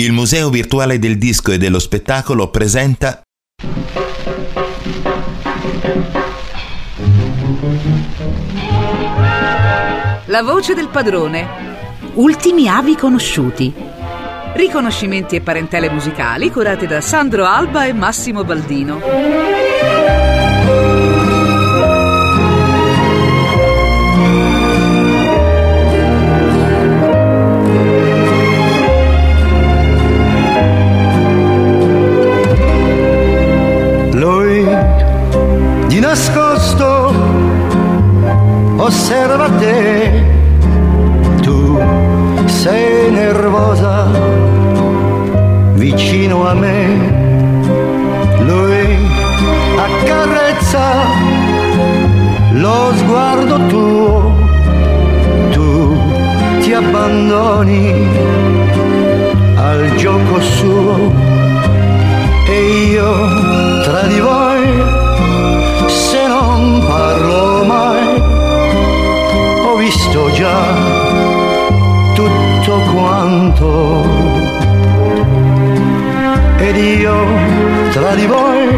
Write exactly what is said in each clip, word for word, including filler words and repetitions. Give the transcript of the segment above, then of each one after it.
Il Museo Virtuale del Disco e dello Spettacolo presenta La voce del padrone. Ultimi avi conosciuti. Riconoscimenti e parentele musicali curati da Sandro Alba e Massimo Baldino. Lui di nascosto osserva te, tu sei nervosa vicino a me. Lui accarezza lo sguardo tuo, tu ti abbandoni al gioco suo e io tra di voi, se non parlo mai, ho visto già tutto quanto. Ed io tra di voi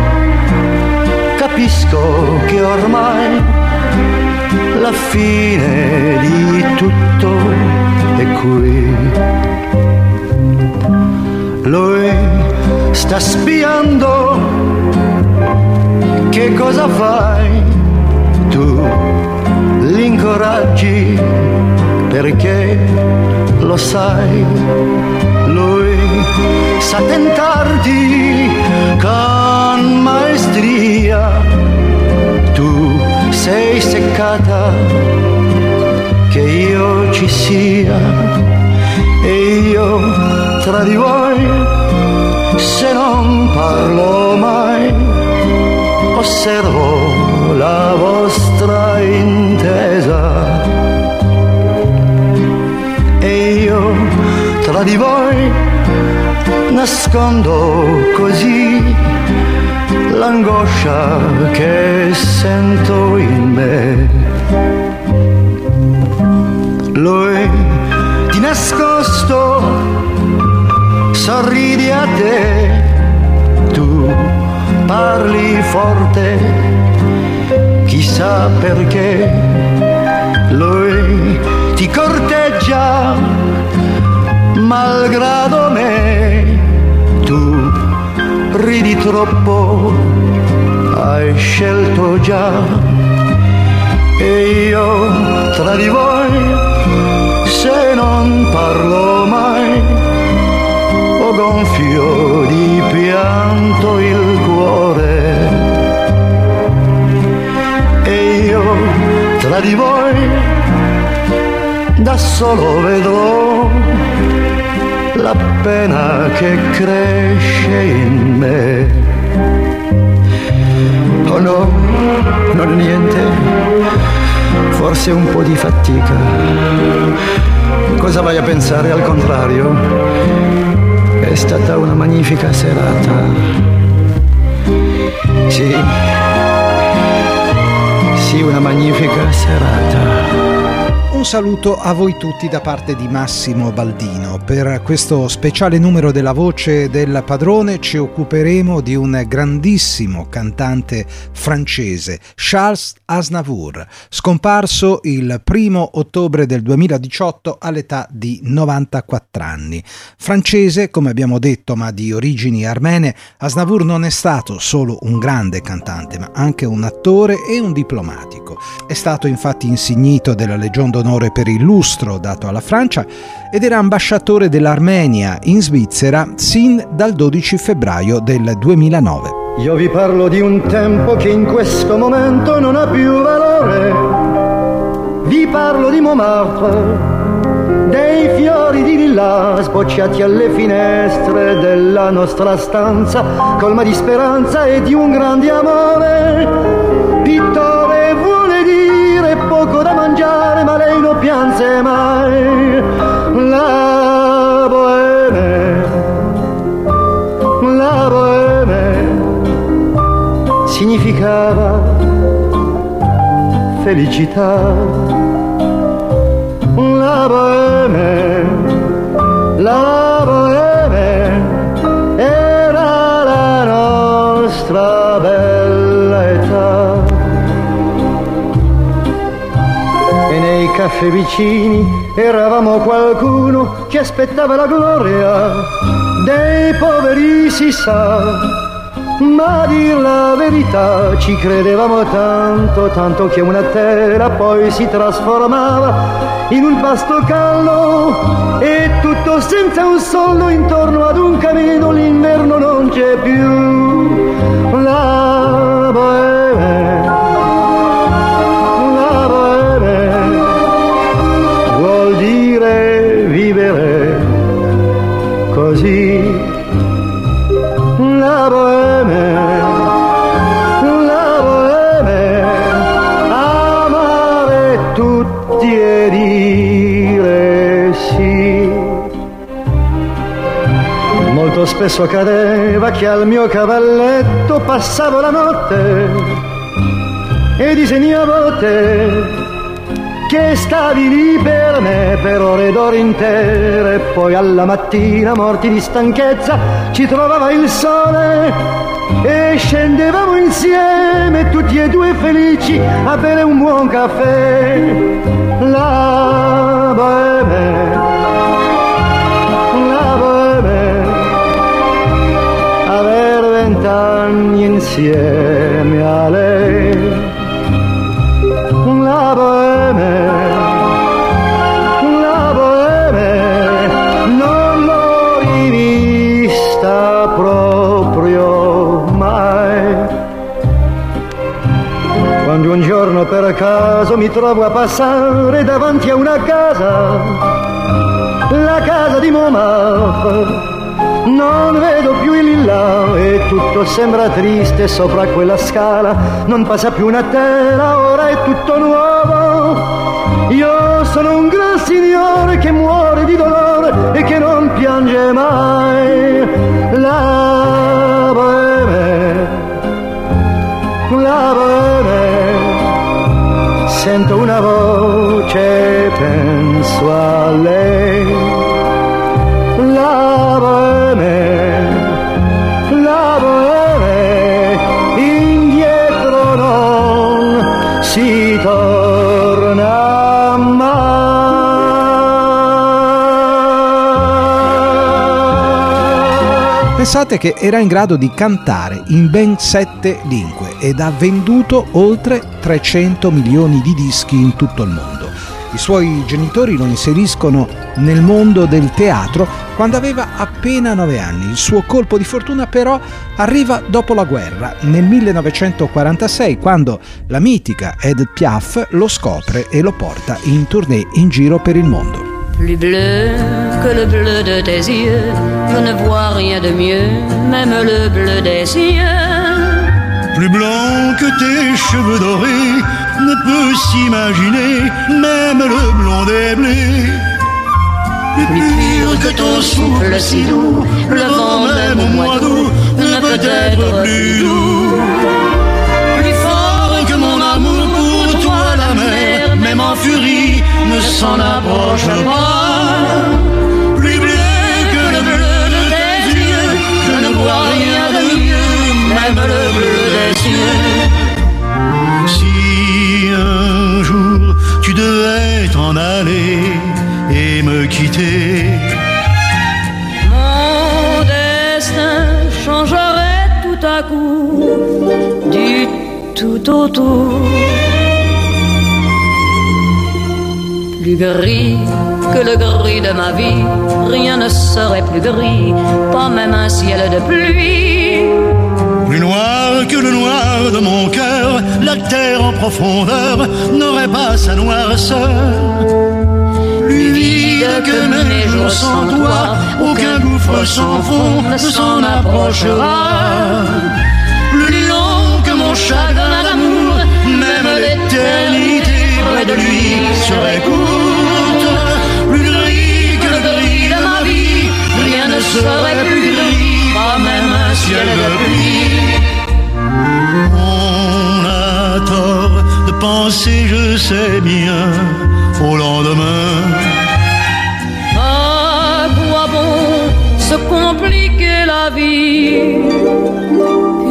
capisco che ormai la fine di tutto è qui. Lui sta spiando, che cosa fai? Tu l'incoraggi perché lo sai, lui sa tentarti con maestria, tu sei seccata che io ci sia e io tra di voi, se non parlo mai, osservo la vostra intesa e io tra di voi nascondo così l'angoscia che sento in me. Lui di nascosto sorridi a te, tu parli forte, chissà perché. Lui ti corteggia malgrado me, tu ridi troppo, hai scelto già e io tra di voi, se non parlo mai, ho gonfio di pianto il cuore e io tra di voi da solo vedrò la pena che cresce in me. Oh no, non è niente, forse un po' di fatica. Cosa vai a pensare? Al contrario, è stata una magnifica serata. Sì, sì, una magnifica serata. Un saluto a voi tutti da parte di Massimo Baldino. Per questo speciale numero della Voce del Padrone ci occuperemo di un grandissimo cantante francese, Charles Aznavour, scomparso il primo ottobre del duemiladiciotto all'età di novantaquattro anni. Francese, come abbiamo detto, ma di origini armene, Aznavour non è stato solo un grande cantante, ma anche un attore e un diplomatico. È stato infatti insignito della Legion d'Onore per il lustro dato alla Francia ed era ambasciatore dell'Armenia in Svizzera sin dal dodici febbraio del duemilanove. Io vi parlo di un tempo che in questo momento non ha più valore. Vi parlo di Montmartre, dei fiori di villa sbocciati alle finestre della nostra stanza, colma di speranza e di un grande amore. Pittore vuole dire poco da mangiare, ma lei non pianse mai. La bohème, la bohème significava felicità. La bohème, la bohème F vicini, eravamo qualcuno che aspettava la gloria dei poveri, si sa. Ma a dir la verità ci credevamo tanto, tanto che una tela poi si trasformava in un pasto caldo e tutto senza un soldo intorno ad un camino, l'inverno non c'è più. La bohème, la bohème vuol dire vivere così. La bohème, la bohème, amare tutti e dire sì. Molto spesso accadeva che al mio cavalletto passavo la notte e disegnavo te, che stavi lì per me per ore ed ore intere, e poi alla mattina, morti di stanchezza, ci trovava il sole e scendevamo insieme, tutti e due felici, a bere un buon caffè. La bohème, la bohème, aver vent'anni insieme a lei. La bohème, la bohème, non l'ho rivista proprio mai. Quando un giorno per caso mi trovo a passare davanti a una casa, la casa di Montmartre, non vedo più il lilla e tutto sembra triste sopra quella scala. Non passa più una tela, ora è tutto nuovo. Io sono un gran signore che muore di dolore e che non piange mai. La bohème, la bohème, sento una voce, penso a lei. La bohème, la bohème, indietro non si torna mai. Pensate che era in grado di cantare in ben sette lingue ed ha venduto oltre trecento milioni di dischi in tutto il mondo. I suoi genitori lo inseriscono nel mondo del teatro quando aveva appena nove anni. Il suo colpo di fortuna però arriva dopo la guerra, nel millenovecentoquarantasei, quando la mitica Edith Piaf lo scopre e lo porta in tournée in giro per il mondo. Plus bleu que le bleu de tes yeux, je ne vois rien de mieux, même le bleu des yeux. Plus blanc que tes cheveux dorés, ne peut s'imaginer, même le blond des blés. Plus pur que ton souffle si doux, le vent même au mois d'août ne peut être plus doux. Plus fort que mon amour pour toi, la mer, même en furie, ne s'en approche pas. Plus bleu que le bleu de tes yeux, je ne vois rien de mieux, même le bleu des cieux. Si un jour tu devais t'en aller et me quitter, mon destin changerait tout à coup du tout au tout. Plus gris que le gris de ma vie, rien ne serait plus gris, pas même un ciel de pluie. Plus noir que le noir de mon cœur, la terre en profondeur n'aurait pas sa noirceur. Plus vide que mes jours sans toi, aucun gouffre sans fond ne s'en approchera. Plus long que mon chagrin d'amour, même l'éternité près de lui serait courte. Plus gris que le gris de ma vie, rien ne serait plus gris, pas même un ciel de pluie. On a tort de penser, je sais bien, au lendemain. À quoi bon se compliquer la vie,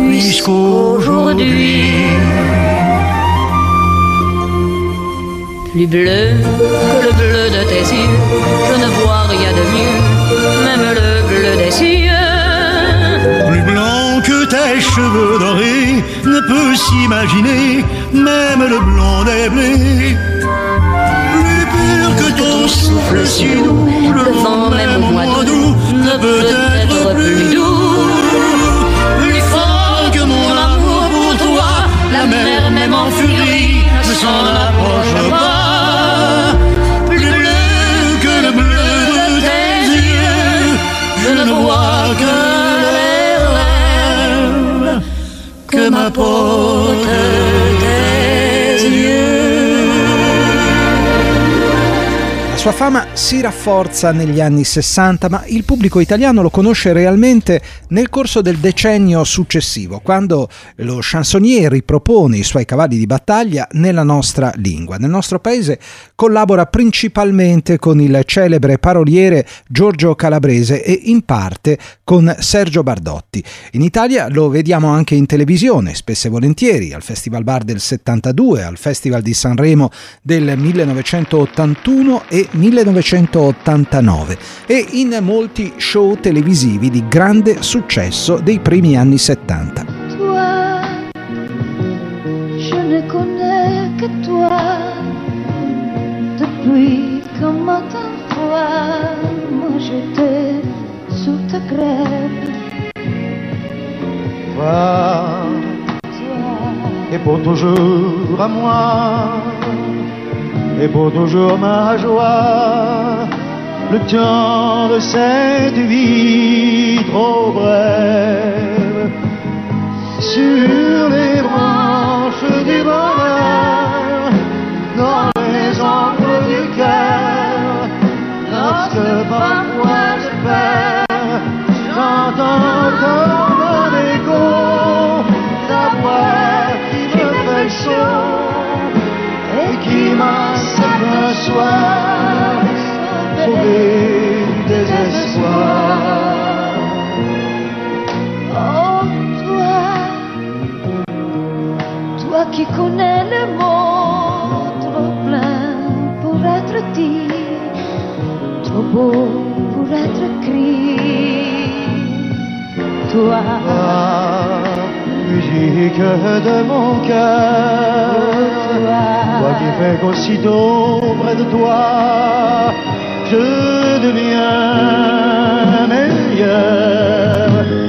puisqu'aujourd'hui Plus bleu que le bleu de tes yeux, je ne vois rien de mieux, même le bleu des cieux. Plus blanc que tes cheveux dorés ne peut s'imaginer, même le blanc des blés. Plus pur que ton souffle si doux, le vent même au mois d'août ne peut être plus doux. Plus fort que mon amour pour toi, la mer même en furie ne s'en approche pas. Plus bleu que le bleu de tes yeux, je ne vois que les rêves que m'apportent tes yeux. La sua fama si rafforza negli anni sessanta, ma il pubblico italiano lo conosce realmente nel corso del decennio successivo, quando lo chansonnier ripropone i suoi cavalli di battaglia nella nostra lingua. Nel nostro paese collabora principalmente con il celebre paroliere Giorgio Calabrese e in parte con Sergio Bardotti. In Italia lo vediamo anche in televisione, spesso e volentieri, al Festival Bar del settantadue, al Festival di Sanremo del millenovecentottantuno e millenovecentottantanove e in molti show televisivi di grande successo dei primi anni settanta. Toi, je ne connais que toi, depuis qu'un matin froid, moi j'étais sous ta crêpe. Toi, et pour toujours à moi, et pour toujours ma joie, le temps de cette vie trop brève. Sur les branches du bonheur, dans les ombres du cœur, lorsque parfois je perds, j'entends comme un écho ta voix qui me fait chaud et qui m'a un soir sauvé du désespoir. Oh toi, toi qui connais les mots trop pleins pour être dit, trop beau pour être écrit. Toi, musique de mon cœur, toi qui fais qu'aussitôt près de toi, je deviens meilleur.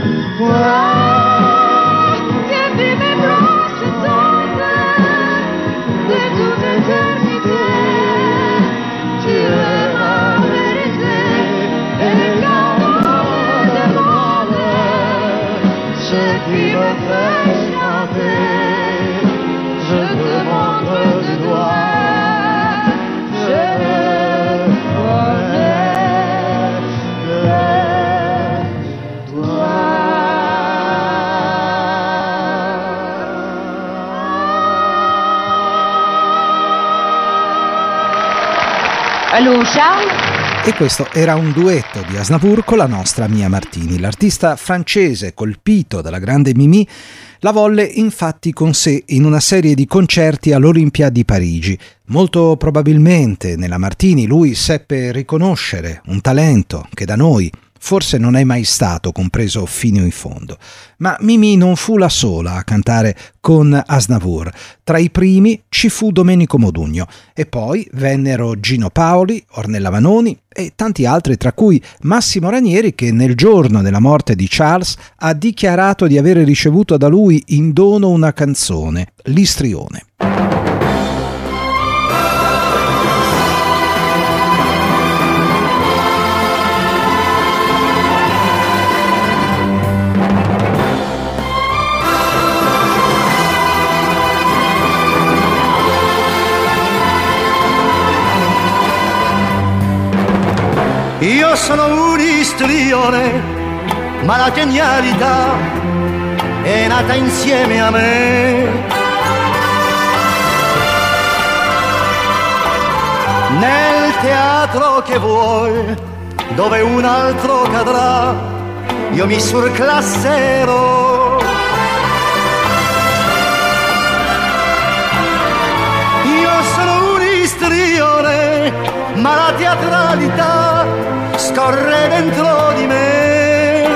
Toi, que vis mes bras se tombent de toute éternité, tu es ma vérité et le canton de mon cœur, ce qui me fait chanter. Je te montre du doigt, je connais que toi. Allô Charles? E questo era un duetto di Aznavour con la nostra Mia Martini. L'artista francese, colpito dalla grande Mimì, la volle infatti con sé in una serie di concerti all'Olympia di Parigi. Molto probabilmente nella Martini lui seppe riconoscere un talento che da noi forse non è mai stato compreso fino in fondo. Ma Mimì non fu la sola a cantare con Aznavour. Tra i primi ci fu Domenico Modugno e poi vennero Gino Paoli, Ornella Vanoni e tanti altri, tra cui Massimo Ranieri, che nel giorno della morte di Charles ha dichiarato di avere ricevuto da lui in dono una canzone, L'Istrione. Io sono un istrione, ma la genialità è nata insieme a me. Nel teatro che vuoi, dove un altro cadrà, io mi surclasserò. Io sono un istrione, ma la teatralità scorre dentro di me.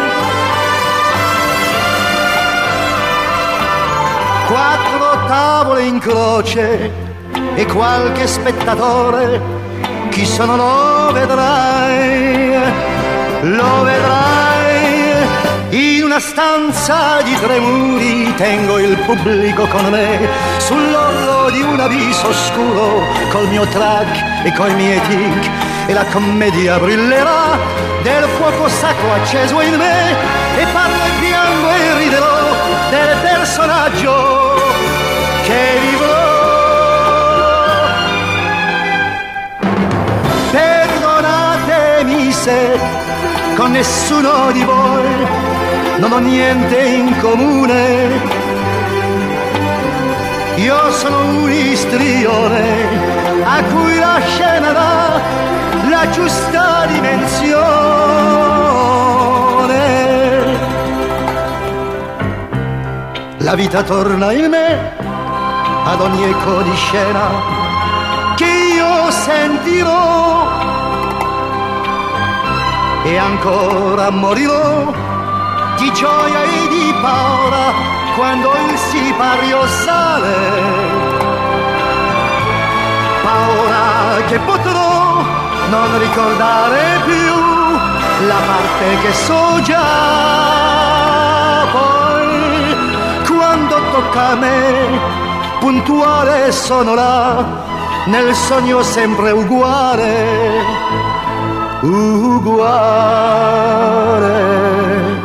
Quattro tavole in croce e qualche spettatore, chi sono lo vedrai, lo vedrai. In una stanza di tre muri tengo il pubblico con me, sull'orlo di un abisso oscuro, col mio track e coi miei tic, e la commedia brillerà del fuoco sacro acceso in me, e parlo e piango e riderò del personaggio che vivrò. Perdonatemi se con nessuno di voi non ho niente in comune. Io sono un istrione a cui la scena dà la giusta dimensione. La vita torna in me ad ogni eco di scena che io sentirò, e ancora morirò di gioia e di paura quando il sipario sale. Paura che potrò non ricordare più la parte che so già. Poi quando tocca a me, puntuale sono là, nel sogno sempre uguale, uguale.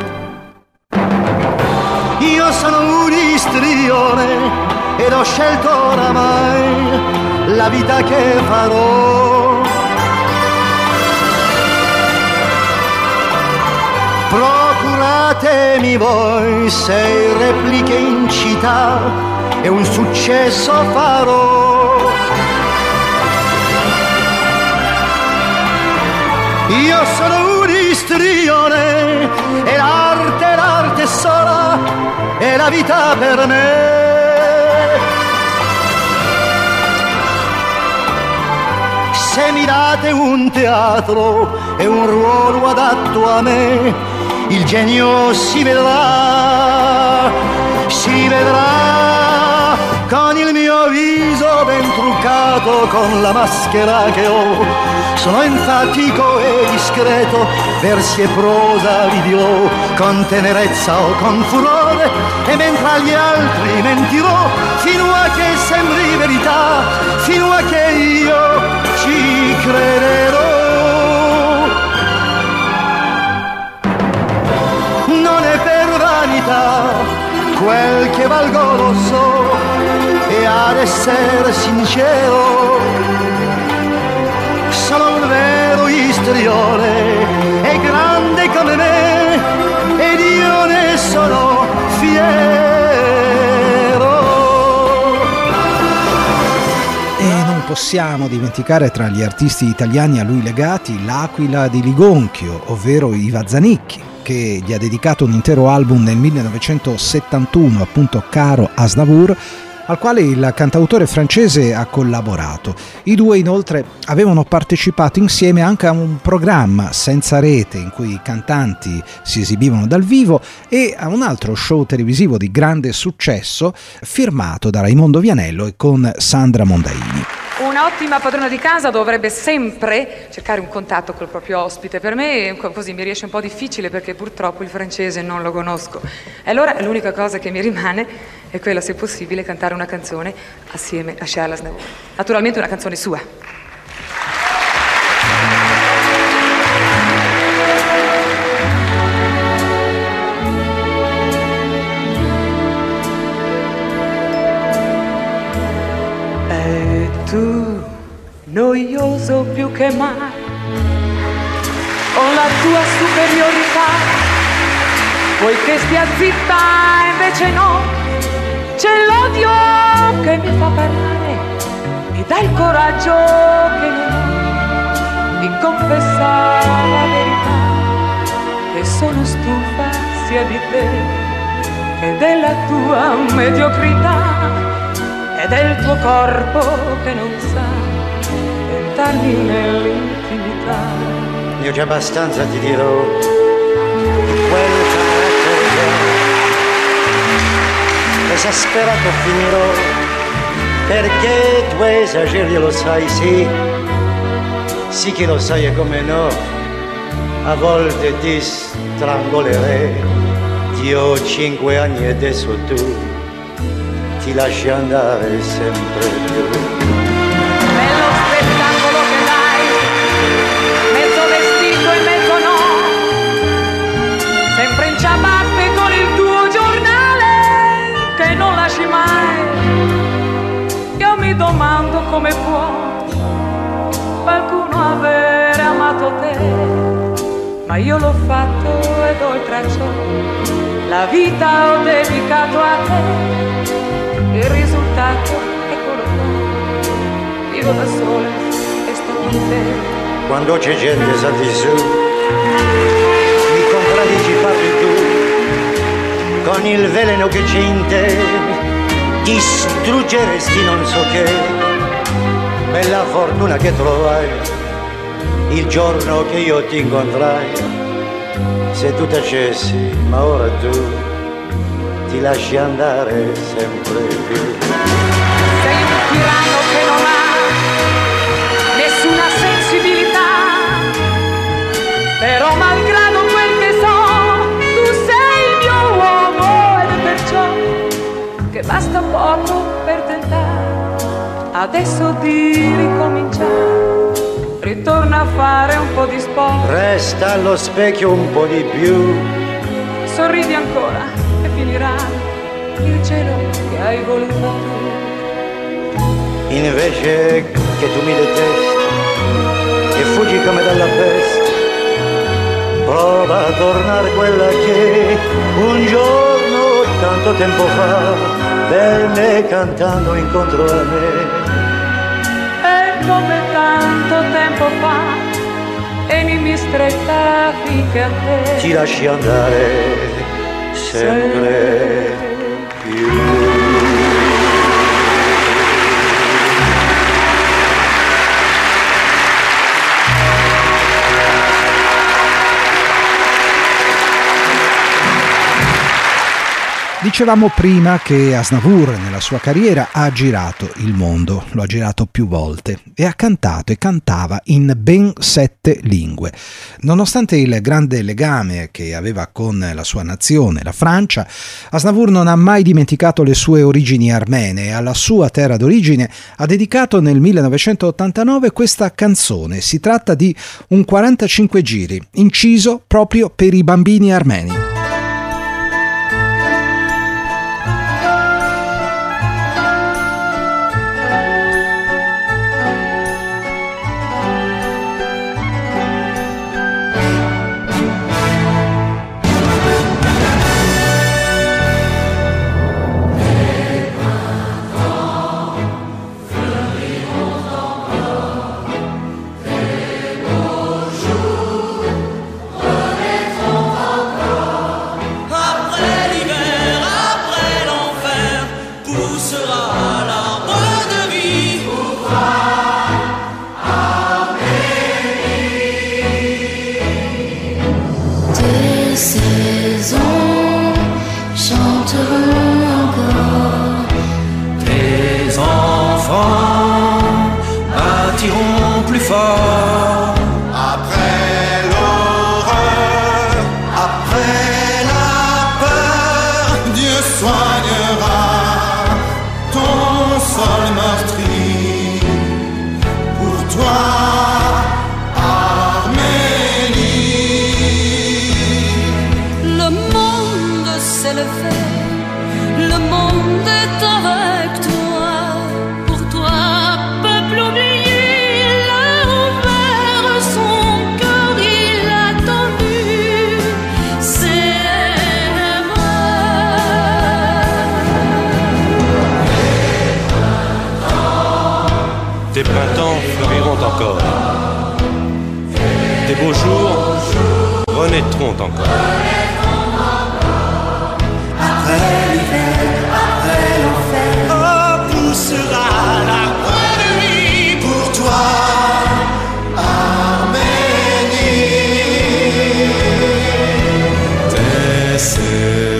Io sono un istrione ed ho scelto oramai la vita che farò. Procuratemi voi sei repliche in città e un successo farò. Io sono un istrione e l'arte, l'arte sola è la vita per me. Se mi date un teatro e un ruolo adatto a me, il genio si vedrà, si vedrà con il mio viso ben truccato, con la maschera che ho. Sono enfatico e discreto, versi e prosa vi dirò, con tenerezza o con furore, e mentre agli altri mentirò, fino a che sembri verità, fino a che io ci crederò. Non è per vanità, quel che valgo lo so, e ad essere sincero sono un vero istrione, è grande come me ed io ne sono fiero. E non possiamo dimenticare tra gli artisti italiani a lui legati l'Aquila di Ligonchio, ovvero Iva Zanicchi, che gli ha dedicato un intero album nel millenovecentosettantuno, appunto Caro Aznavour, al quale il cantautore francese ha collaborato. I due inoltre avevano partecipato insieme anche a un programma senza rete in cui i cantanti si esibivano dal vivo, e a un altro show televisivo di grande successo firmato da Raimondo Vianello e con Sandra Mondaini. Un'ottima padrona di casa dovrebbe sempre cercare un contatto col proprio ospite. Per me così mi riesce un po' difficile perché purtroppo il francese non lo conosco. E allora l'unica cosa che mi rimane è quella, se possibile, cantare una canzone assieme a Charles Aznavour. Naturalmente una canzone sua. Tu, noioso più che mai, con la tua superiorità, vuoi che stia zitta, invece no, c'è l'odio che mi fa parlare, mi dà il coraggio che non ho di confessare la verità, che sono stufa sia di te che della tua mediocrità, e del tuo corpo che non sa buttarmi nell'intimità. Io già abbastanza ti dirò di quel carattere esasperato finirò, perché tu esageri, lo sai, sì, sì che lo sai e come no, a volte ti strangolerei. Io ho cinque anni e adesso tu ti lasci andare sempre più. Bello spettacolo che dai, mezzo vestito e mezzo no, sempre in ciabatte con il tuo giornale che non lasci mai. Io mi domando come può qualcuno avere amato te, ma io l'ho fatto ed oltre a ciò la vita ho dedicato a te. Il risultato è quello qua, vivo da sola e sto con te. Quando c'è gente salti su, mi contraddici, parli tu, con il veleno che c'è in te, distruggeresti non so che. Bella fortuna che trovai il giorno che io ti incontrai, se tu tacessi, ma ora tu ti lasci andare sempre più. Sei un tiranno che non ha nessuna sensibilità, però malgrado quel che so, tu sei il mio uomo ed è perciò che basta poco per tentare adesso di ricominciare. Ritorna a fare un po' di sport, resta allo specchio un po' di più, sorridi ancora e finirà il cielo che hai voluto tu. Invece che tu mi detesti e fuggi come dalla peste, prova a tornare quella che un giorno tanto tempo fa venne cantando incontro a me. E come tanto tempo fa venimi stretta finché a te ti lasci andare sempre più. Dicevamo prima che Aznavour nella sua carriera ha girato il mondo, lo ha girato più volte e ha cantato e cantava in ben sette lingue. Nonostante il grande legame che aveva con la sua nazione, la Francia, Aznavour non ha mai dimenticato le sue origini armene e alla sua terra d'origine ha dedicato nel millenovecentottantanove questa canzone. Si tratta di un quarantacinque giri, inciso proprio per i bambini armeni. Tes printemps fleuriront encore. Tes beaux jours renaîtront encore. Après l'hiver, après l'enfer, oh, poussera l'arbre de vie pour toi.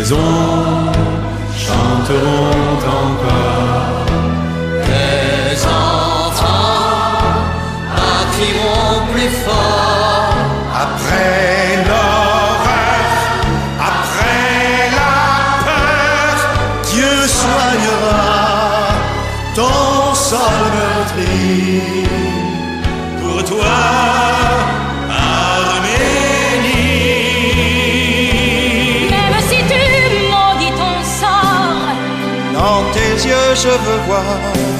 maisons chanteront encore. Les enfants bâtiront plus fort. Après l'horreur, après la peur, Dieu soignera ton sol meurtri. Pour toi, Arménie. Même si tu maudis ton sort, dans tes yeux je veux voir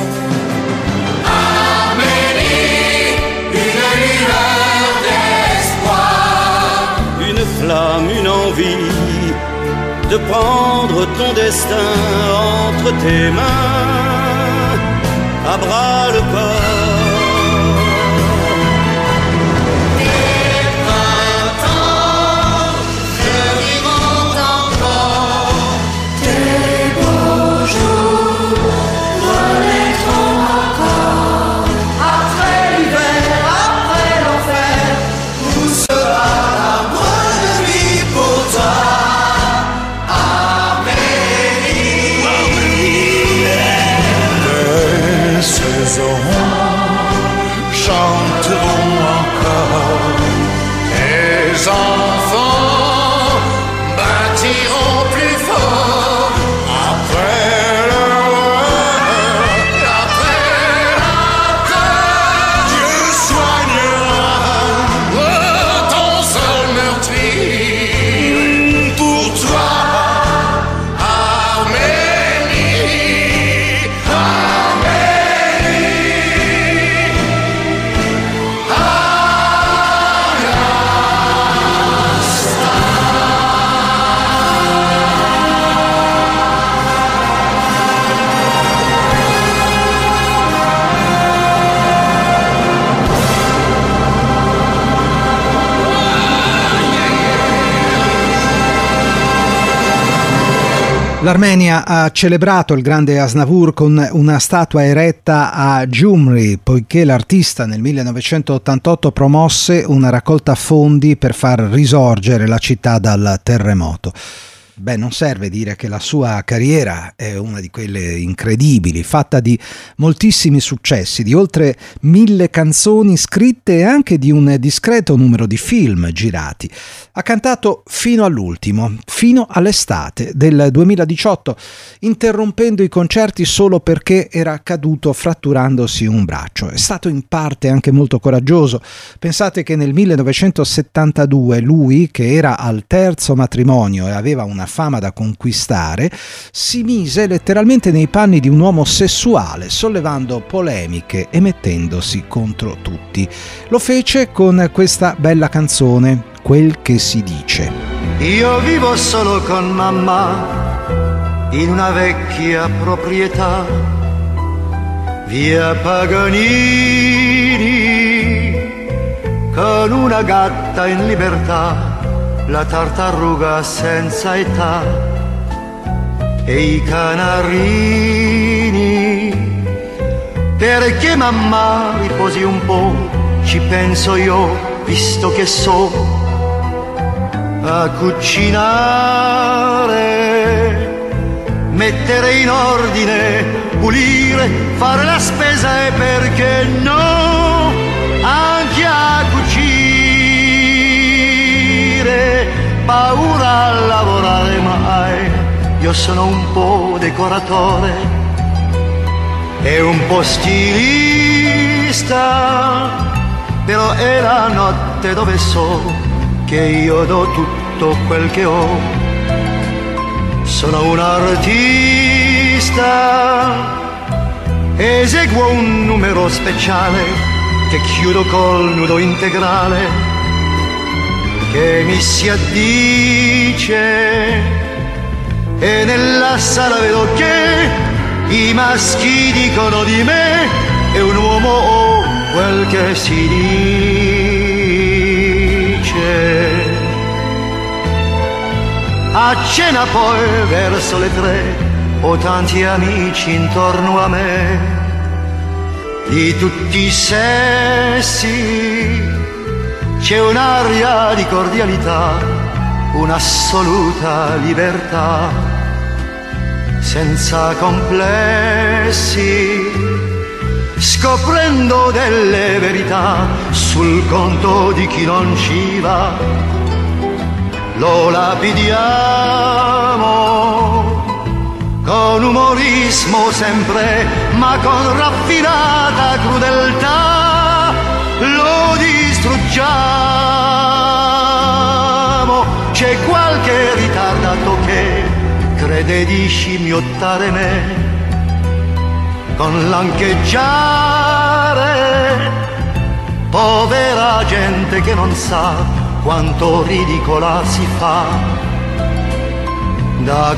Arménie, une lueur d'espoir, Une flamme, une envie de prendre ton destin entre tes mains, à bras le corps. tes printemps fleuriront encore, tes beaux jours renaîtront encore. Après l'hiver, après l'enfer, où sera l'arbre de vie pour toi, Arménie. les saisons chanteront encore. Les enfants bâtiront plus fort. Après l'horreur, après la peur, Dieu soignera ton sol meurtri. Pour toi, Arménie, Arménie, L'Armenia ha celebrato il grande Aznavour con una statua eretta a Gyumri, poiché l'artista nel millenovecentottantotto promosse una raccolta fondi per far risorgere la città dal terremoto. Beh, non serve dire che la sua carriera è una di quelle incredibili, fatta di moltissimi successi, di oltre mille canzoni scritte e anche di un discreto numero di film girati. Ha cantato fino all'ultimo, fino all'estate del duemiladiciotto, interrompendo i concerti solo perché era caduto fratturandosi un braccio. È stato in parte anche molto coraggioso. Pensate che nel millenovecentosettantadue lui, che era al terzo matrimonio e aveva una fama da conquistare, si mise letteralmente nei panni di un uomo sessuale, sollevando polemiche e mettendosi contro tutti. Lo fece con questa bella canzone, Quel che si dice. Io vivo solo con mamma in una vecchia proprietà, via Paganini, con una gatta in libertà, la tartaruga senza età e i canarini. Perché mamma riposi un po', ci penso io, visto che so a cucinare, mettere in ordine, pulire, fare la spesa e perché no, anche a cucire. Paura a lavorare mai, io sono un po' decoratore e un po' stilista, però è la notte dove so che io do tutto quel che ho. Sono un artista, eseguo un numero speciale che chiudo col nudo integrale, che mi si addice, e nella sala vedo che i maschi dicono di me è un uomo o quel che si dice. A cena poi verso le tre ho tanti amici intorno a me, di tutti i sessi, c'è un'aria di cordialità un'assoluta libertà, senza complessi, scoprendo delle verità sul conto di chi non ci va. Lo lapidiamo con umorismo sempre, ma con raffinata crudeltà lo distruggiamo. C'è qualche ritardato che crede di scimmiottare me con l'ancheggiare, povera gente che non sa quanto ridicola si fa, da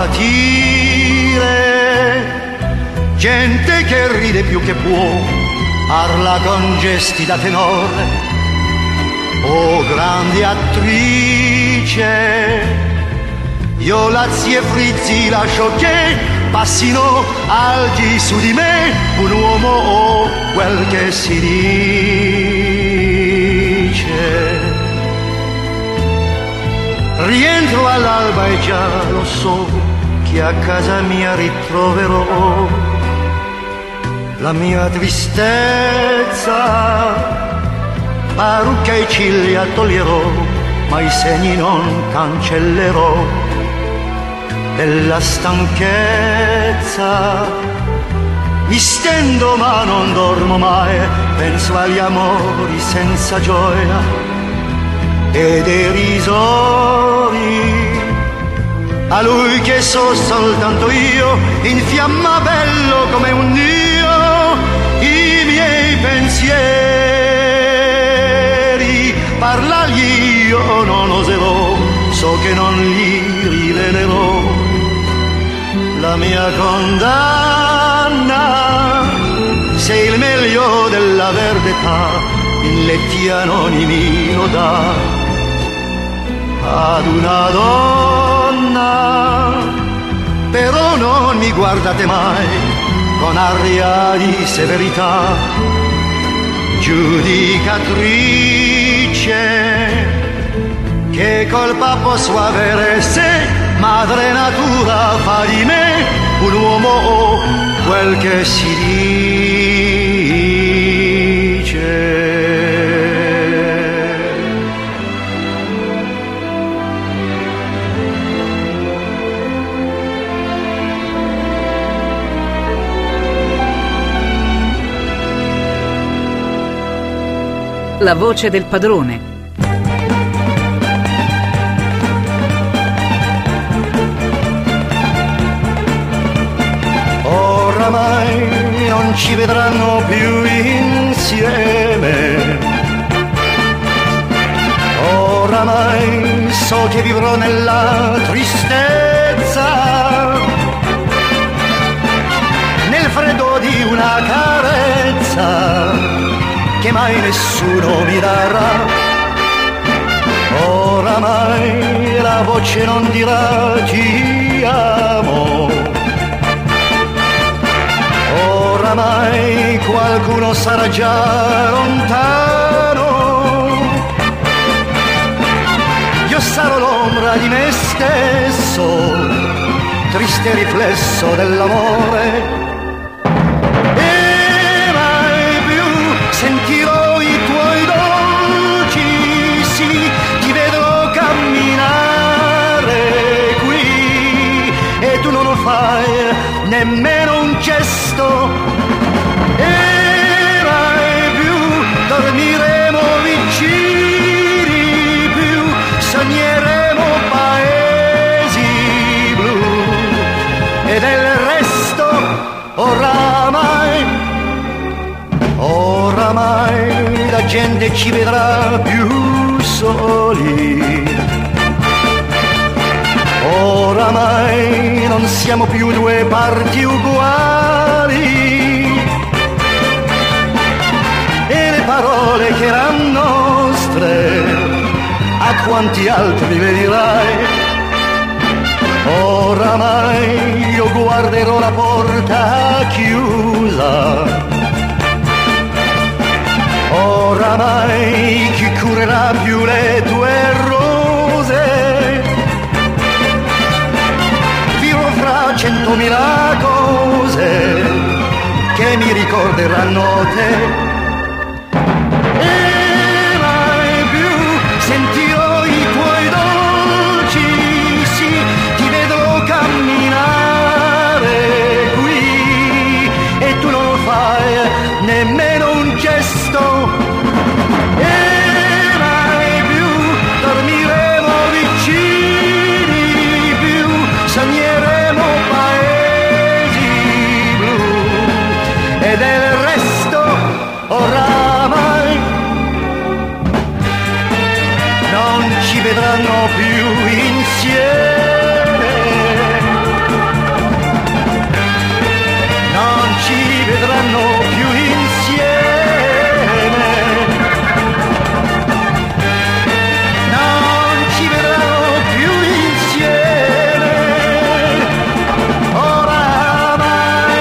compatire, gente che ride più che può, parla con gesti da tenore. Oh grande attrice, io Lazzi e Frizzi lascio che passino alti su di me, un uomo o quel che si dice. Rientro all'alba e già lo so che a casa mia ritroverò la mia tristezza. Parrucca e ciglia toglierò, ma i segni non cancellerò della stanchezza. Mi stendo ma non dormo mai, penso agli amori senza gioia ed derisori, a lui che so soltanto io, infiammabello come un dio, i miei pensieri parlargli io non oserò, so che non li rivelerò. La mia condanna, se il meglio della verdetà in letti anonimi lo dà ad una donna. Però non mi guardate mai con aria di severità, giudicatrice, che colpa posso avere se madre natura fa di me un uomo o quel che si dice. La voce del padrone. Oramai non ci vedranno più insieme, oramai so che vivrò nella tristezza, nel freddo di una carezza che mai nessuno mi darà. Oramai la voce non dirà ti amo, oramai qualcuno sarà già lontano. Io sarò l'ombra di me stesso, triste riflesso dell'amore. Sentirò i tuoi dolci, sì, ti vedrò camminare qui e tu non fai nemmeno un gesto. E mai più dormiremo vicini, più sogneremo paesi blu e del resto oramai Oramai la gente ci vedrà più soli, oramai non siamo più due parti uguali, e le parole che erano nostre a quanti altri le dirai. Oramai io guarderò la porta chiusa, oramai chi curerà più le tue rose? centomila cose che mi ricorderanno te. E mai più sentirò i tuoi dolci, sì, ti vedrò camminare qui e tu non fai nemmeno un gesto. E mai più dormiremo vicini, più sogneremo paesi blu e del resto oramai non ci vedranno più insieme, non ci vedranno più insieme, non ci vedranno più insieme, oramai,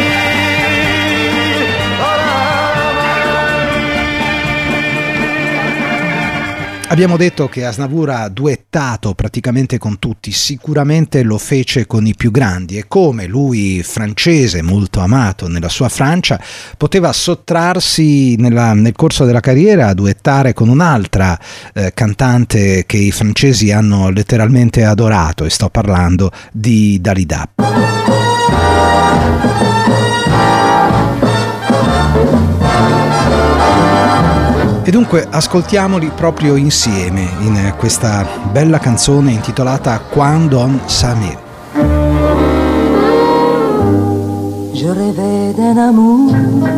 Abbiamo detto che Aznavour ha duettato praticamente con tutti, sicuramente lo fece con i più grandi, e come lui, francese molto amato nella sua Francia, poteva sottrarsi nella, nel corso della carriera a duettare con un'altra eh, cantante che i francesi hanno letteralmente adorato, e sto parlando di Dalida. E dunque ascoltiamoli proprio insieme in questa bella canzone intitolata Quand on s'aimait. Je rêvais d'un amour,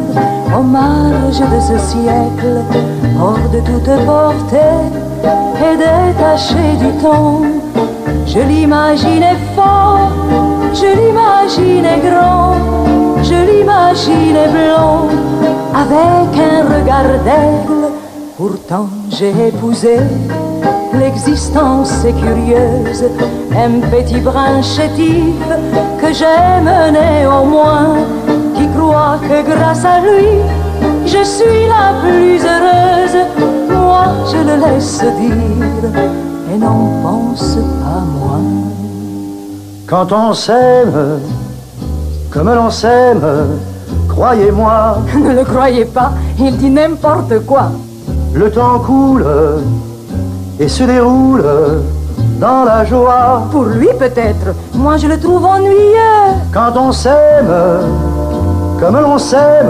hommage de ce siècle, hors de toute portée et détaché du temps. Je l'imaginais fort, je l'imaginais grand, je l'imaginais blanc, avec un regard d'aigle. Pourtant j'ai épousé l'existence est curieuse, un petit brin chétif que j'aime néanmoins, qui croit que grâce à lui je suis la plus heureuse. Moi je le laisse dire et n'en pense pas moins. Quand on s'aime, comme l'on s'aime, croyez-moi. Ne le croyez pas, il dit n'importe quoi. Le temps coule et se déroule dans la joie. Pour lui peut-être, moi je le trouve ennuyeux. Quand on s'aime, comme l'on s'aime,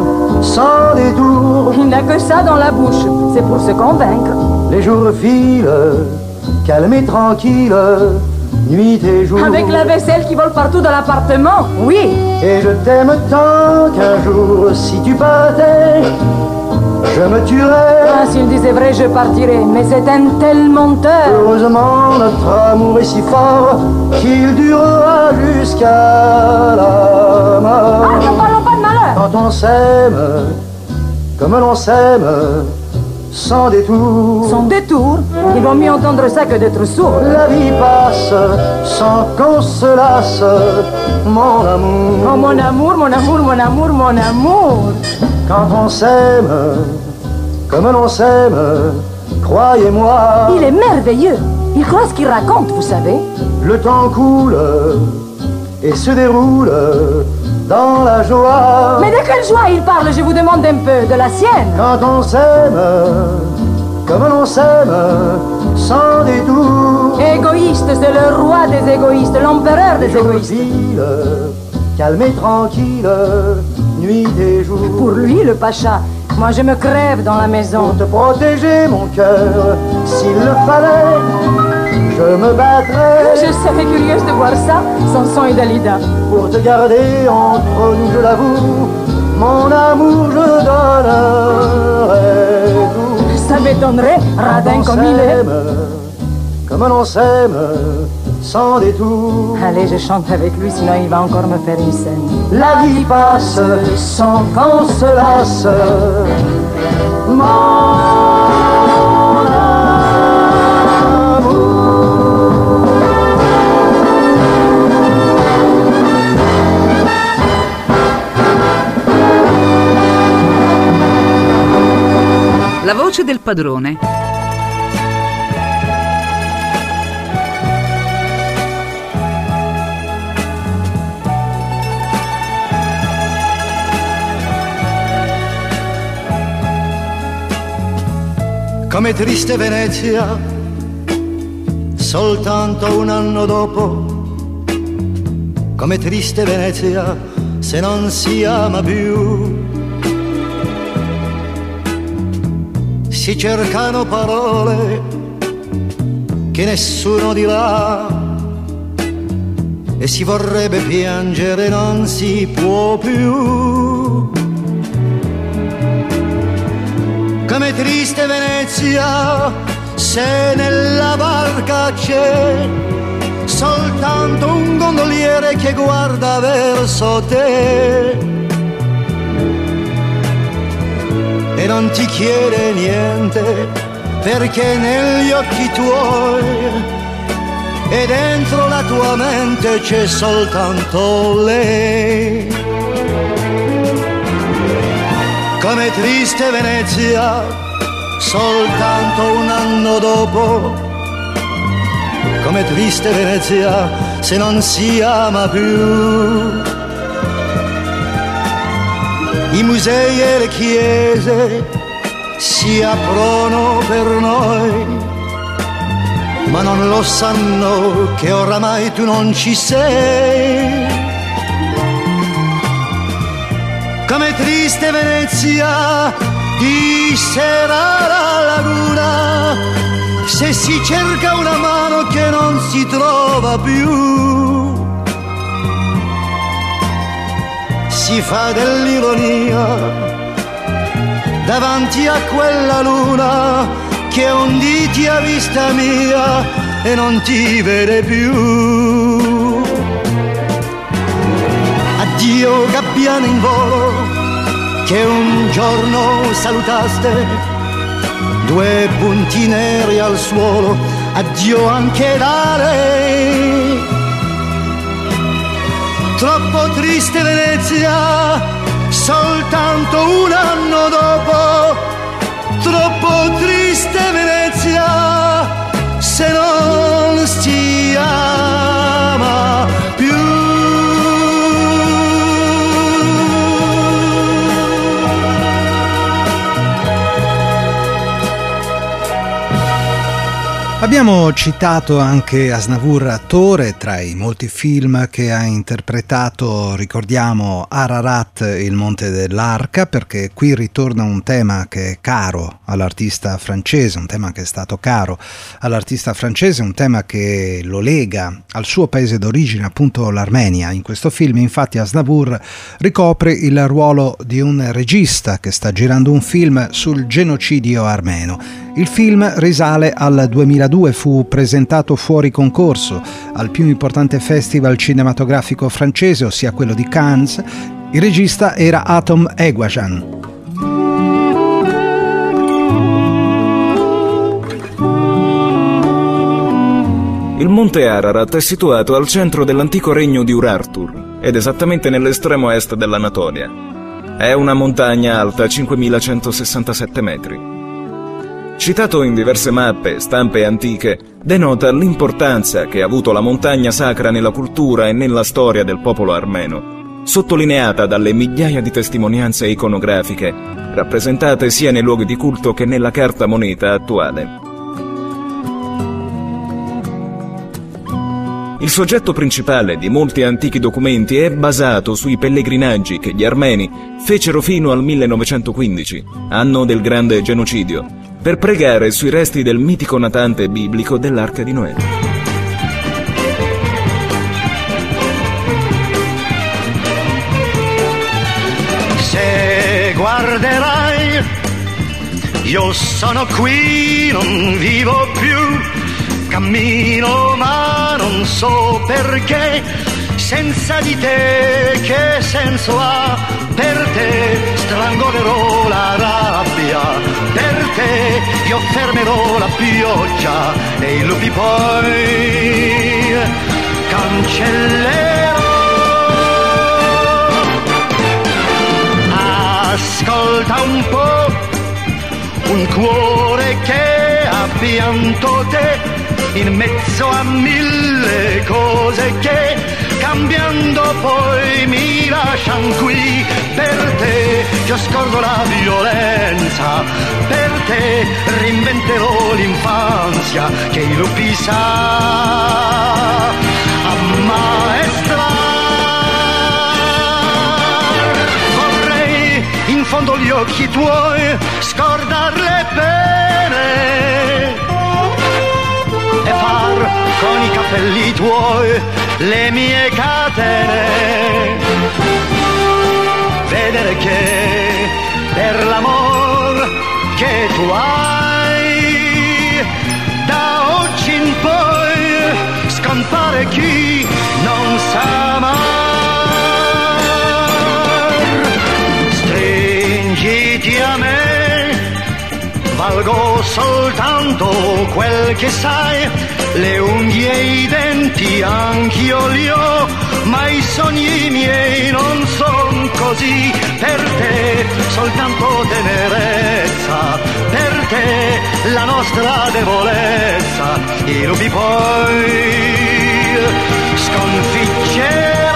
sans détour. Il n'a que ça dans la bouche, c'est pour se convaincre. Les jours filent, calmes et tranquilles, nuit et jour. Avec la vaisselle qui vole partout dans l'appartement, oui. Et je t'aime tant qu'un jour, si tu partais, je me tuerais. Ah, s'il disait vrai, je partirais, mais c'est un tel menteur. Heureusement, notre amour est si fort qu'il durera jusqu'à la mort. Ah, ne parlons pas de malheur. Quand on s'aime, comme l'on s'aime, sans détour. Sans détour, il vaut mieux entendre ça que d'être sourd. La vie passe sans qu'on se lasse, mon amour. Oh mon amour, mon amour, mon amour, mon amour. Quand on s'aime, comme l'on s'aime, croyez-moi. Il est merveilleux, il croit ce qu'il raconte, vous savez. Le temps coule et se déroule dans la joie. Mais de quelle joie il parle, je vous demande un peu, de la sienne. Quand on s'aime, comme l'on s'aime, sans détour. Égoïste, c'est le roi des égoïstes, l'empereur des égoïstes. Ville, calme et tranquille, nuit et jour. Pour lui, le pacha, moi je me crève dans la maison. Pour te protéger mon cœur, s'il le fallait, je me battrais. Je serais curieuse de voir ça, Samson et Dalida. Pour te garder entre nous, je l'avoue, mon amour je donnerais tout. Ça m'étonnerait, radin comme il est. Comme l'on s'aime, sans détour. Allez, je chante avec lui, sinon il va encore me faire une scène. La vie passe sans qu'on se lasse, mon amour. La voce del padrone. come triste Venezia, soltanto un anno dopo, come triste Venezia, se non si ama più. Si cercano parole che nessuno dirà e si vorrebbe piangere, non si può più. Come triste Venezia, se nella barca c'è soltanto un gondoliere che guarda verso te e non ti chiede niente, perché negli occhi tuoi e dentro la tua mente c'è soltanto lei. Come triste Venezia, soltanto un anno dopo, come triste Venezia, se non si ama più. I musei e le chiese si aprono per noi, ma non lo sanno che oramai tu non ci sei. Come triste Venezia, di sera la laguna, se si cerca una mano che non si trova più. Si fa dell'ironia davanti a quella luna che un dì ti ha vista mia e non ti vede più. Addio gabbiano in volo che un giorno salutaste, due punti neri al suolo, addio anche da lei. Troppo triste Venezia, soltanto un anno dopo, troppo triste Venezia, se non si ama più. Abbiamo citato anche Aznavour attore, tra i molti film che ha interpretato ricordiamo Ararat, il Monte dell'Arca, perché qui ritorna un tema che è caro all'artista francese, un tema che è stato caro all'artista francese, un tema che lo lega al suo paese d'origine, appunto l'Armenia. In questo film infatti Aznavour ricopre il ruolo di un regista che sta girando un film sul genocidio armeno. Il film risale al duemiladue, fu presentato fuori concorso al più importante festival cinematografico francese, ossia quello di Cannes. Il regista era Atom Eguajan. Il monte Ararat è situato al centro dell'antico regno di Urartu ed esattamente nell'estremo est dell'Anatolia. È una montagna alta cinquemilacentosessantasette metri. Citato in diverse mappe e stampe antiche, denota l'importanza che ha avuto la montagna sacra nella cultura e nella storia del popolo armeno, sottolineata dalle migliaia di testimonianze iconografiche, rappresentate sia nei luoghi di culto che nella carta moneta attuale. Il soggetto principale di molti antichi documenti è basato sui pellegrinaggi che gli armeni fecero fino al millenovecentoquindici, anno del grande genocidio, per pregare sui resti del mitico natante biblico dell'Arca di Noè. Se guarderai, io sono qui, non vivo più, cammino ma non so perché, senza di te che senso ha? Per te strangolerò la rabbia, per te io fermerò la pioggia e i lupi poi cancellerò. Ascolta un po', un cuore che ha pianto te in mezzo a mille cose che cambiando poi mi lascian qui. Per te che io scordo la violenza, per te reinventerò l'infanzia che i lupi sa ammaestrare. Vorrei in fondo gli occhi tuoi scordar le pene e far con i capelli tuoi le mie catene, vedere che per l'amor che tu hai da oggi in poi scampare chi non sa amar. Stringiti a me, valgo soltanto quel che sai, le unghie e i denti anch'io li ho, ma i sogni miei non son così. Per te soltanto tenerezza, per te la nostra debolezza, i lupi poi sconfiggerà.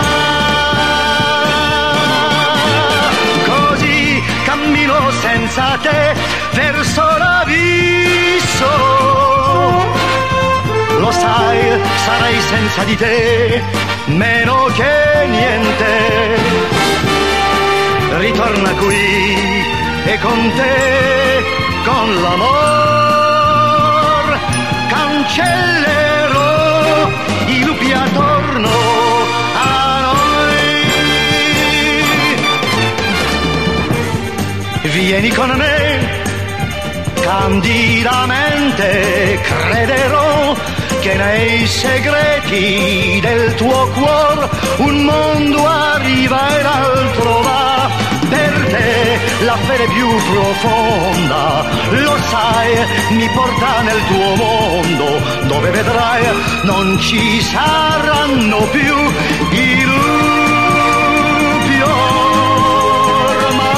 Così cammino senza te verso l'abisso. Lo sai, sarei senza di te meno che niente. Ritorna qui e con te, con l'amor, cancellerò i lupi attorno a noi. Vieni con me, candidamente crederò che nei segreti del tuo cuore un mondo arriva e l'altro va. Per te la fede più profonda, lo sai, mi porta nel tuo mondo, dove vedrai non ci saranno più i lupi ormai.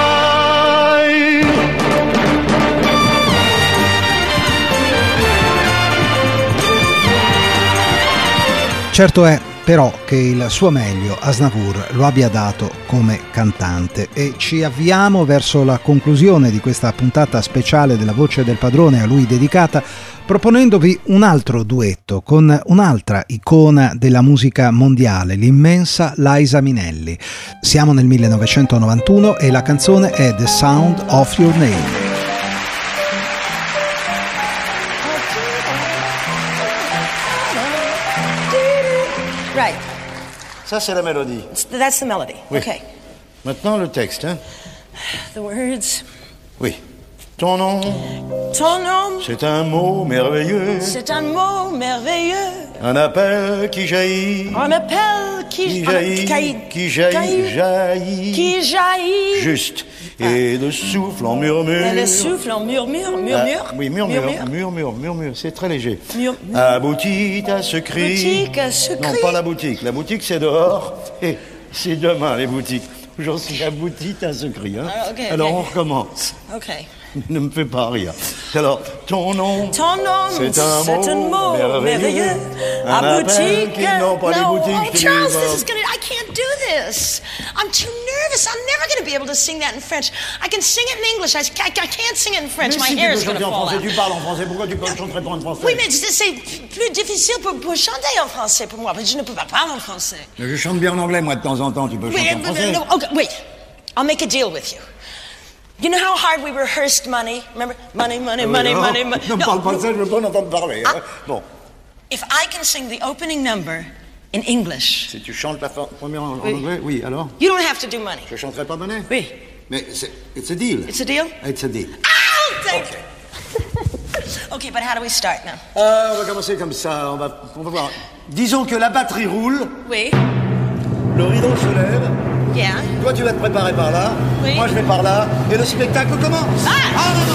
Certo è però che il suo meglio Aznavour lo abbia dato come cantante, e ci avviamo verso la conclusione di questa puntata speciale della Voce del Padrone a lui dedicata, proponendovi un altro duetto con un'altra icona della musica mondiale, l'immensa Liza Minnelli. Siamo nel millenovecentonovantuno e la canzone è The Sound of Your Name. Right. Ça, c'est la mélodie. That's the melody. Oui. Okay. Maintenant, le texte. Hein? The words. Oui. Ton nom. Ton nom. C'est un mot merveilleux. C'est un mot merveilleux. Un appel qui jaillit. Un appel qui, qui jaillit. Qui, qui jaillit. Jaillit. Qui jaillit. Juste. Et le souffle en murmure. Et le souffle en murmure, murmure. Ah, oui, murmure, murmure, murmure, murmure. C'est très léger. Mur, mur. Aboutit à ce cri. Boutique à ce cri. Non, pas la boutique. La boutique, c'est dehors. Et c'est demain, les boutiques. Aujourd'hui, aboutit à ce cri. Hein. Ah, okay, Alors, okay. on recommence. Ok. Ne me fais pas rire. Alors, ton nom, ton nom c'est un, c'est un mot merveilleux. Un à boutique. Qui, non, pas no. les boutiques. Oh, Charles, this is gonna. I can't do this. I'm too nervous. I'm never gonna be able to sing that in French. I can sing it in English. I, I, I can't sing it in French. Mais My si hair tu is peux gonna chanter fall en français, out. tu parles en français. Pourquoi tu ne chanterais pas en français? Oui, mais c'est plus difficile pour, pour chanter en français pour moi. Parce que je ne peux pas parler en français. Je chante bien en anglais, moi, de temps en temps. Tu peux oui, chanter en français. No, okay, wait. I'll make a deal with you. You know how hard we rehearsed money? Remember? Money, money, money, non, money, money. Ne me parle pas de ça, je veux pas en entendre parler. Ah. Hein. Bon. If I can sing the opening number in English. Si tu chantes la première en, oui. en anglais, oui, alors? You don't have to do money. Je chanterai pas monnaie? Oui. Mais c'est it's a deal. It's a deal? It's a deal. I'll take it. Okay, but how do we start now? Euh, on va commencer comme ça, on va, on va voir. Disons que la batterie roule. Oui. Le rideau se lève. Yeah. Toi, tu vas te préparer par là. Oui. Moi, je vais par là. Et le spectacle commence. Ah, ah non, non.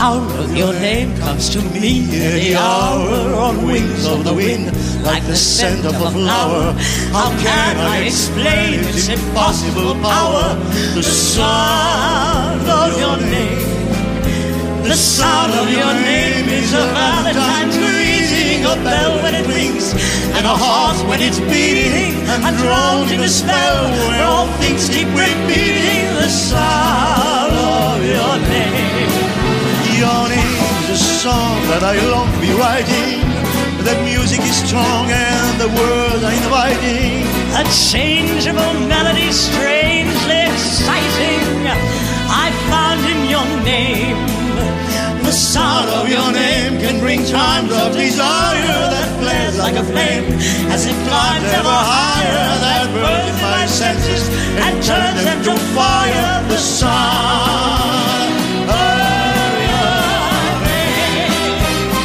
sound of your name comes to me any hour on wings of the wind, like the scent of a flower. How can I explain its impossible power? The sound of your name, the sound of your name is a Valentine's greeting, a bell when it rings, and a heart when it's beating. I'm drawn to the spell where all things keep repeating the sound of your name. Your name is a song that I long to be writing. That music is strong and the words are inviting. A changeable melody, strangely exciting, I found in your name. The sound of your name can bring times of desire that flares like a flame as it climbs ever higher, that burns my senses and turns them to fire. The sound of your name.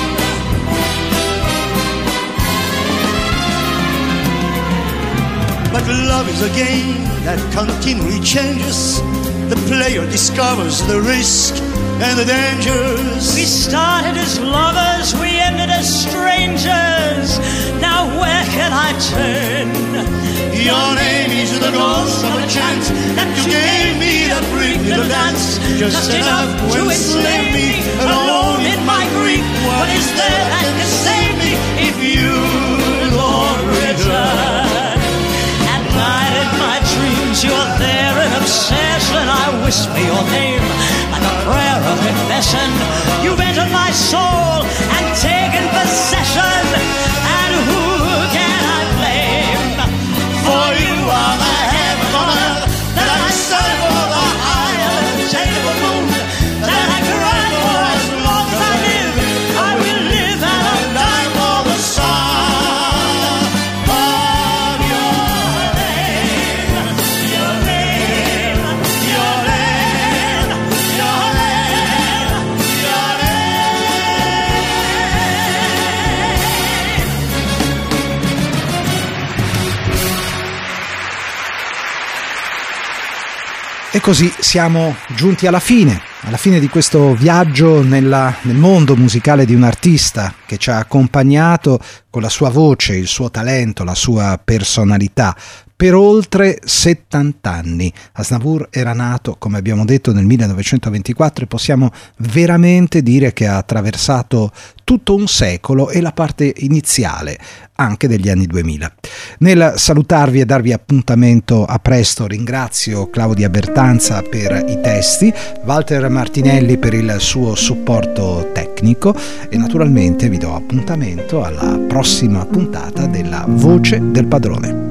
But love is a game that continually changes. The player discovers the risk and the dangers. We started as lovers, we ended as strangers. Now where can I turn? Your name is the ghost of a chance that you gave me, that brief little dance, just, just enough to enslave me, alone in my grief. What is there that can save me if you don't return? At night in my dreams you're there in obsession. I whisper your name like a prayer of confession. You've entered my soul and taken possession. And who can I blame? For you are the heaven on earth that I serve, for the high unattainable moon that I cry for. As long as I live, I will live and I'll die for the sound of your name. Your name, your name, your name, your E così siamo giunti alla fine, alla fine di questo viaggio nella, nel mondo musicale di un artista che ci ha accompagnato con la sua voce, il suo talento, la sua personalità per oltre settanta anni. Aznavour era nato, come abbiamo detto, nel millenovecentoventiquattro e possiamo veramente dire che ha attraversato tutto un secolo e la parte iniziale anche degli anni duemila. Nel salutarvi e darvi appuntamento a presto ringrazio Claudia Bertanza per i testi, Walter Martinelli per il suo supporto tecnico e naturalmente vi do appuntamento alla prossima puntata della Voce del Padrone.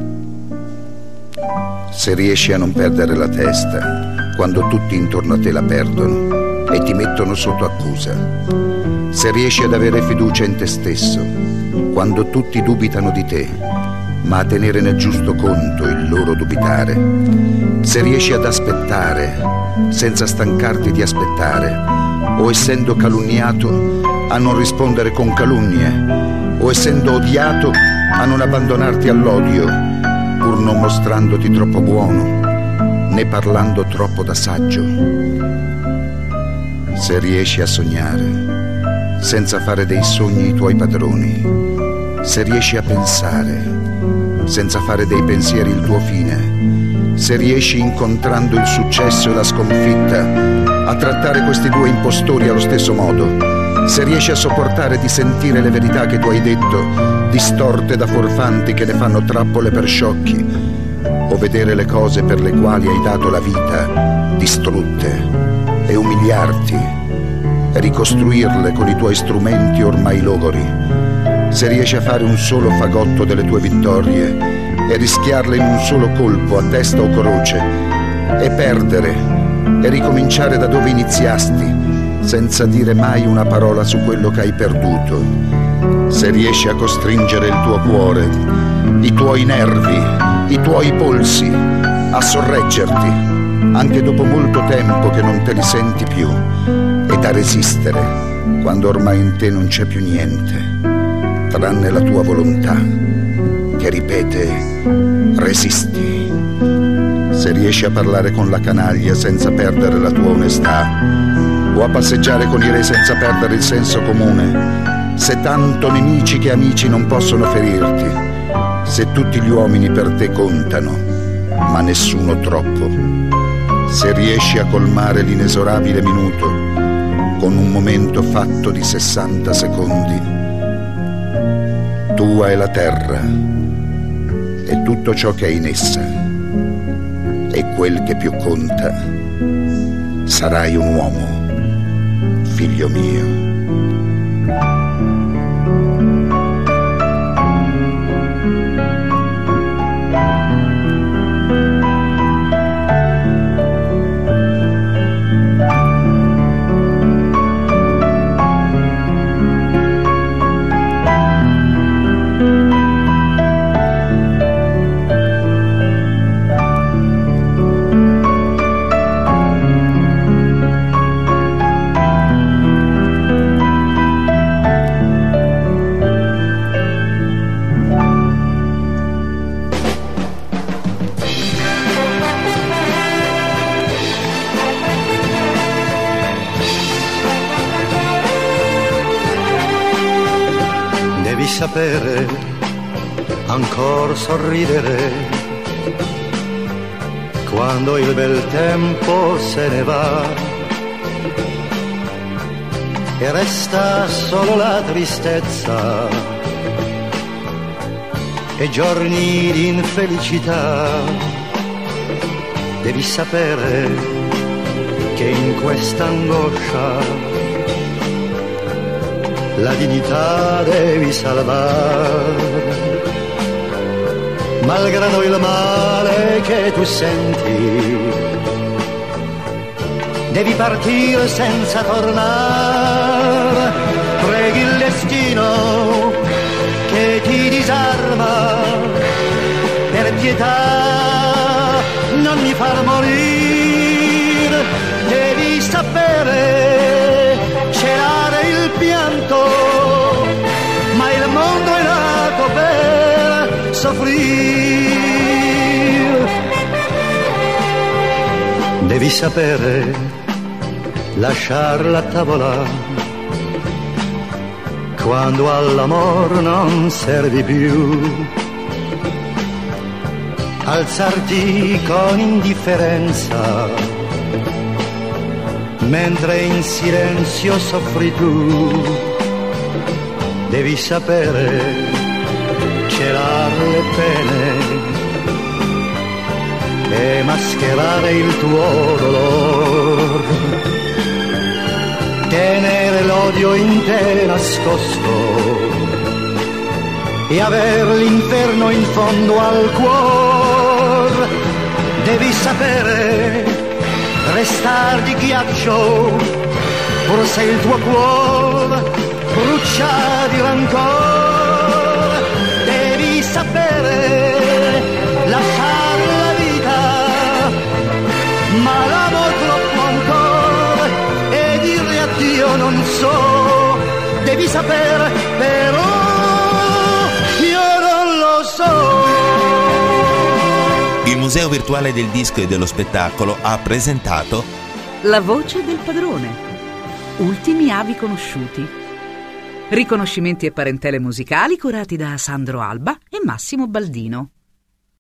Se riesci a non perdere la testa quando tutti intorno a te la perdono e ti mettono sotto accusa, se riesci ad avere fiducia in te stesso quando tutti dubitano di te, ma a tenere nel giusto conto il loro dubitare, se riesci ad aspettare senza stancarti di aspettare, o essendo calunniato a non rispondere con calunnie, o essendo odiato a non abbandonarti all'odio, pur non mostrandoti troppo buono, né parlando troppo da saggio. Se riesci a sognare, senza fare dei sogni i tuoi padroni, se riesci a pensare, senza fare dei pensieri il tuo fine, se riesci incontrando il successo e la sconfitta, a trattare questi due impostori allo stesso modo, se riesci a sopportare di sentire le verità che tu hai detto, distorte da furfanti che ne fanno trappole per sciocchi, o vedere le cose per le quali hai dato la vita distrutte e umiliarti e ricostruirle con i tuoi strumenti ormai logori, se riesci a fare un solo fagotto delle tue vittorie e rischiarle in un solo colpo a testa o croce e perdere e ricominciare da dove iniziasti senza dire mai una parola su quello che hai perduto, se riesci a costringere il tuo cuore, i tuoi nervi, i tuoi polsi a sorreggerti anche dopo molto tempo che non te li senti più ed a resistere quando ormai in te non c'è più niente tranne la tua volontà che ripete resisti, se riesci a parlare con la canaglia senza perdere la tua onestà, o a passeggiare con i re senza perdere il senso comune, se tanto nemici che amici non possono ferirti, se tutti gli uomini per te contano, ma nessuno troppo, se riesci a colmare l'inesorabile minuto con un momento fatto di sessanta secondi, tua è la terra e tutto ciò che è in essa, e quel che più conta, sarai un uomo, figlio mio. Sapere, ancor sorridere, quando il bel tempo se ne va e resta solo la tristezza e giorni di infelicità. Devi sapere che in questa angoscia la dignità devi salvare, malgrado il male che tu senti. Devi partire senza tornare, preghi il destino che ti disarma, per pietà non mi far morire. Devi sapere celare il pianto, ma il mondo è nato per soffrire. Devi sapere lasciar la tavola quando all'amor non servi più, alzarti con indifferenza mentre in silenzio soffri tu. Devi sapere celar le pene e mascherare il tuo dolore, tenere l'odio in te nascosto e aver l'inferno in fondo al cuore. Devi sapere restar di ghiaccio, pur se il tuo cuore brucia di rancore. Devi sapere lasciare la vita, ma l'amo troppo ancora e dire addio non so. Devi sapere però io non lo so. Il Museo Virtuale del Disco e dello Spettacolo ha presentato La voce del padrone, ultimi avi conosciuti. Riconoscimenti e parentele musicali curati da Sandro Alba e Massimo Baldino.